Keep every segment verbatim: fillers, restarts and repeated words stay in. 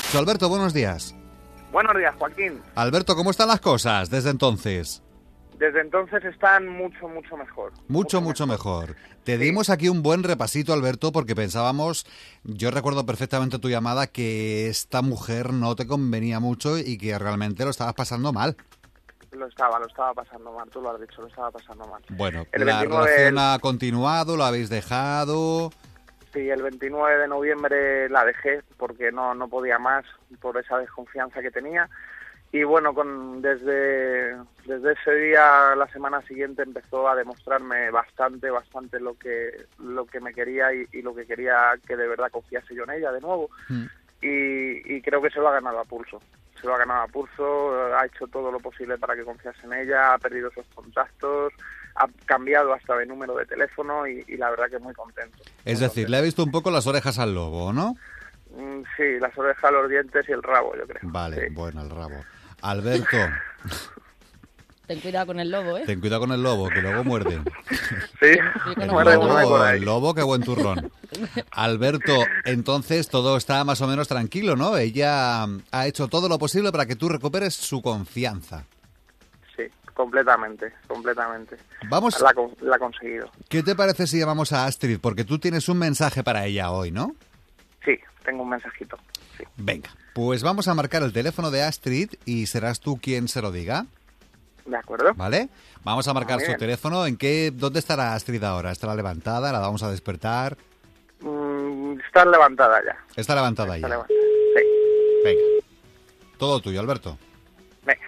Alberto, buenos días. Buenos días, Joaquín. Alberto, ¿cómo están las cosas desde entonces? Desde entonces están mucho, mucho mejor. Mucho, mucho, mucho mejor. mejor. Te sí. dimos aquí un buen repasito, Alberto, porque pensábamos, yo recuerdo perfectamente tu llamada, que esta mujer no te convenía mucho y que realmente lo estabas pasando mal. Lo estaba, lo estaba pasando mal, tú lo has dicho, lo estaba pasando mal. Bueno, el la relación del... ha continuado, lo habéis dejado... Sí, el veintinueve de noviembre la dejé porque no, no podía más por esa desconfianza que tenía. Y bueno, con desde, desde ese día, la semana siguiente, empezó a demostrarme bastante, bastante lo que lo que me quería y, y lo que quería que de verdad confiase yo en ella de nuevo. Mm. Y, y creo que se lo ha ganado a pulso. Se lo ha ganado a pulso, ha hecho todo lo posible para que confiase en ella, ha perdido sus contactos, ha cambiado hasta de número de teléfono y, y la verdad que muy contento. Es muy decir, contento. Le ha visto un poco las orejas al lobo, ¿no? Mm, sí, las orejas, los dientes y el rabo, yo creo. Vale, sí. Bueno, el rabo. Alberto. Ten cuidado con el lobo, ¿eh? Ten cuidado con el lobo, que luego muerde. Sí, el lobo, el lobo, qué buen turrón. Alberto, entonces todo está más o menos tranquilo, ¿no? Ella ha hecho todo lo posible para que tú recuperes su confianza. Sí, completamente, completamente. Vamos. La, la ha conseguido. ¿Qué te parece si llamamos a Astrid? Porque tú tienes un mensaje para ella hoy, ¿no? Sí, tengo un mensajito. Sí. Venga, pues vamos a marcar el teléfono de Astrid y serás tú quien se lo diga. De acuerdo. ¿Vale? Vamos a marcar su teléfono. ¿En qué, dónde estará Astrid ahora? ¿Estará levantada? ¿La vamos a despertar? Mm, está levantada ya. Está levantada está ya. Levantada. Sí. Venga. Todo tuyo, Alberto. Venga.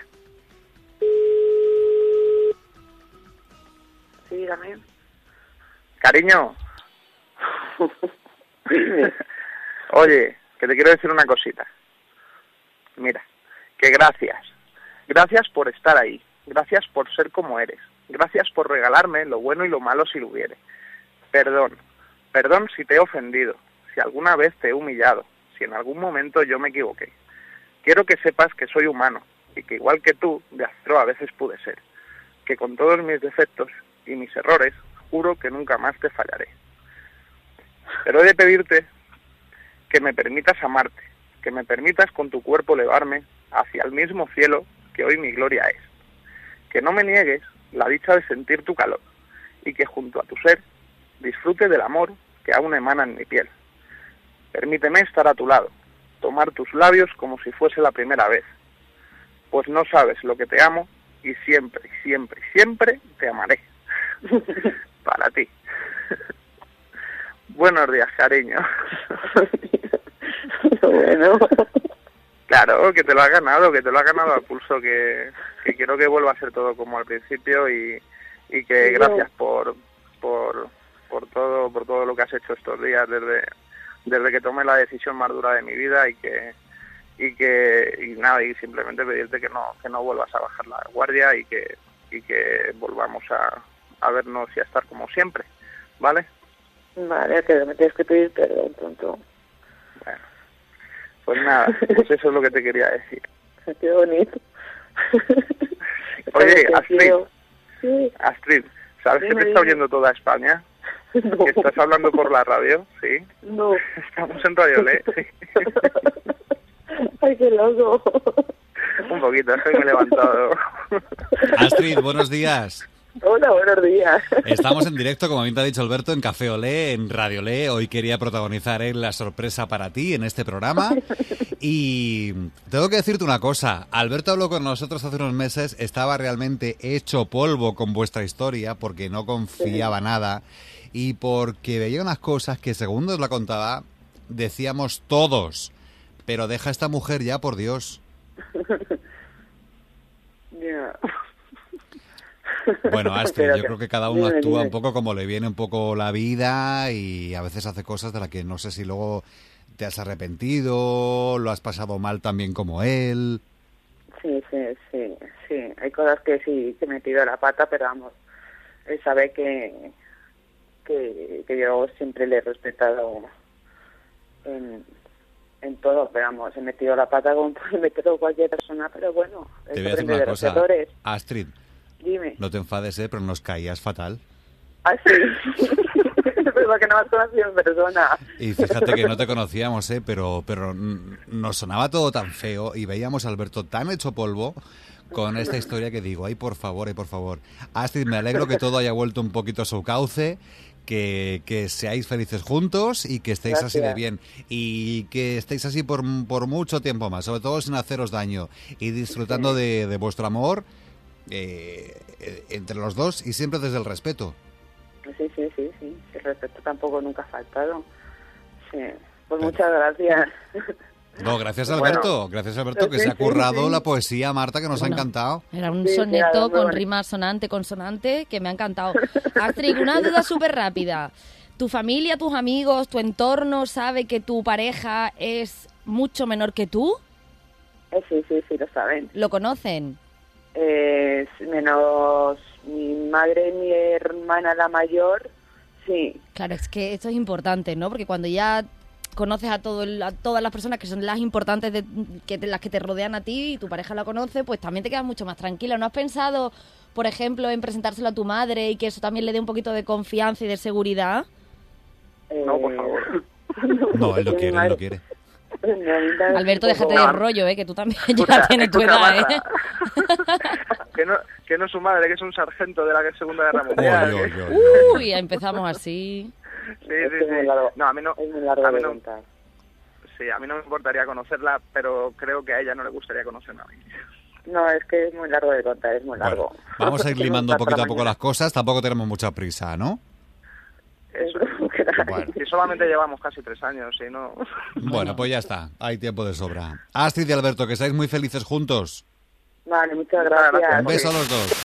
Sí, dígame. Cariño. Oye, que te quiero decir una cosita. Mira, que gracias. Gracias por estar ahí. Gracias por ser como eres. Gracias por regalarme lo bueno y lo malo si lo hubiere. Perdón. Perdón si te he ofendido, si alguna vez te he humillado, si en algún momento yo me equivoqué. Quiero que sepas que soy humano y que igual que tú, de acero a veces pude ser. Que con todos mis defectos y mis errores, juro que nunca más te fallaré. Pero he de pedirte que me permitas amarte, que me permitas con tu cuerpo elevarme hacia el mismo cielo que hoy mi gloria es. Que no me niegues la dicha de sentir tu calor y que junto a tu ser disfrute del amor que aún emana en mi piel. Permíteme estar a tu lado, tomar tus labios como si fuese la primera vez, pues no sabes lo que te amo y siempre, siempre, siempre te amaré. Para ti. Buenos días, cariño. Bueno. Claro, que te lo has ganado, que te lo has ganado a pulso, que, que quiero que vuelva a ser todo como al principio y, y que gracias por, por por todo por todo lo que has hecho estos días desde desde que tomé la decisión más dura de mi vida y que y que y nada y simplemente pedirte que no que no vuelvas a bajar la guardia y que y que volvamos a, a vernos y a estar como siempre, ¿vale? Vale, que me tienes que pedir perdón pronto. Bueno. Pues nada, pues eso es lo que te quería decir. Qué bonito. Oye, Astrid, sí. Astrid, ¿sabes Dime, que te está dime. oyendo toda España? No. ¿Que estás hablando por la radio? Sí. No. Estamos en Radio Le, sí. Ay, qué loco. Un poquito, estoy muy levantado. Astrid, buenos días. Hola, buenos días. Estamos en directo, como bien te ha dicho Alberto, en Café Olé, en Radio Le. Hoy quería protagonizar él la sorpresa para ti en este programa. Y tengo que decirte una cosa. Alberto habló con nosotros hace unos meses, estaba realmente hecho polvo con vuestra historia porque no confiaba sí. nada y porque veía unas cosas que, según nos la contaba, decíamos todos. Pero deja a esta mujer ya, por Dios. Ya. Yeah. Bueno, Astrid, Pero yo que, creo que cada uno dime, actúa dime. un poco como le viene un poco la vida y a veces hace cosas de las que no sé si luego te has arrepentido, lo has pasado mal también como él. Sí, sí, sí, sí. Hay cosas que sí que he metido la pata, pero vamos, él sabe que, que, que yo siempre le he respetado en, en todo, pero vamos, he metido la pata como puede meter cualquier persona, pero bueno, te voy a decir una cosa, Astrid. Dime. No te enfades, ¿eh? Pero nos caías fatal. ¿Ah, sí? Pero que no me has conocido en persona. Y fíjate que no te conocíamos, ¿eh? Pero, pero nos sonaba todo tan feo y veíamos a Alberto tan hecho polvo con esta historia que digo, ay, por favor, ay, por favor. Astrid, me alegro que todo haya vuelto un poquito a su cauce, que, que seáis felices juntos y que estéis Gracias. así de bien. Y que estéis así por, por mucho tiempo más, sobre todo sin haceros daño y disfrutando de, de vuestro amor eh, entre los dos y siempre desde el respeto. Sí, sí, sí, sí. El respeto tampoco nunca ha faltado. Sí. Pues muchas gracias. No, gracias Alberto, Bueno. gracias Alberto, que Sí, se ha sí, currado sí. la poesía, Marta, que nos Bueno. ha encantado. Era un Sí, sí, soneto algo muy con bonito. rima sonante, consonante, que me ha encantado. Astrid, una duda súper rápida. ¿Tu familia, tus amigos, tu entorno sabe que tu pareja es mucho menor que tú? Eh, sí, sí, sí, lo saben. ¿Lo conocen? Eh, menos mi madre y mi hermana, la mayor, sí. Claro, es que esto es importante, ¿no? Porque cuando ya conoces a, todo el- a todas las personas que son las importantes, de, que te- las que te rodean a ti y tu pareja la conoce, pues también te quedas mucho más tranquila. ¿No has pensado, por ejemplo, en presentárselo a tu madre y que eso también le dé un poquito de confianza y de seguridad? Eh, No, por favor. No, él lo mi quiere, él madre- lo quiere. Mi madre- Alberto, déjate No. de rollo, ¿eh? Que tú también Escucha, ya tienes tu escucha, edad, Marta. ¿eh? que, no, que no es su madre, que es un sargento de la Segunda Guerra Oy, Mundial. oy, que- oy. Uy, ya empezamos así. Sí, Es sí, que es muy sí. largo. No, a mí no, Es muy largo a mí de no, contar. sí, a mí no me importaría conocerla, pero creo que a ella no le gustaría conocerme a mí. No, es que es muy largo de contar, es muy largo. Bueno, vamos a ir Tengo limando que poquito a estar poco para las cosas, tampoco tenemos mucha prisa, ¿no? Eso. mañana. Bueno. Y solamente llevamos casi tres años, y no... Bueno, pues ya está, hay tiempo de sobra. Astrid y Alberto, que seáis muy felices juntos. Vale, muchas Muchas gracias. gracias. Un beso a los dos.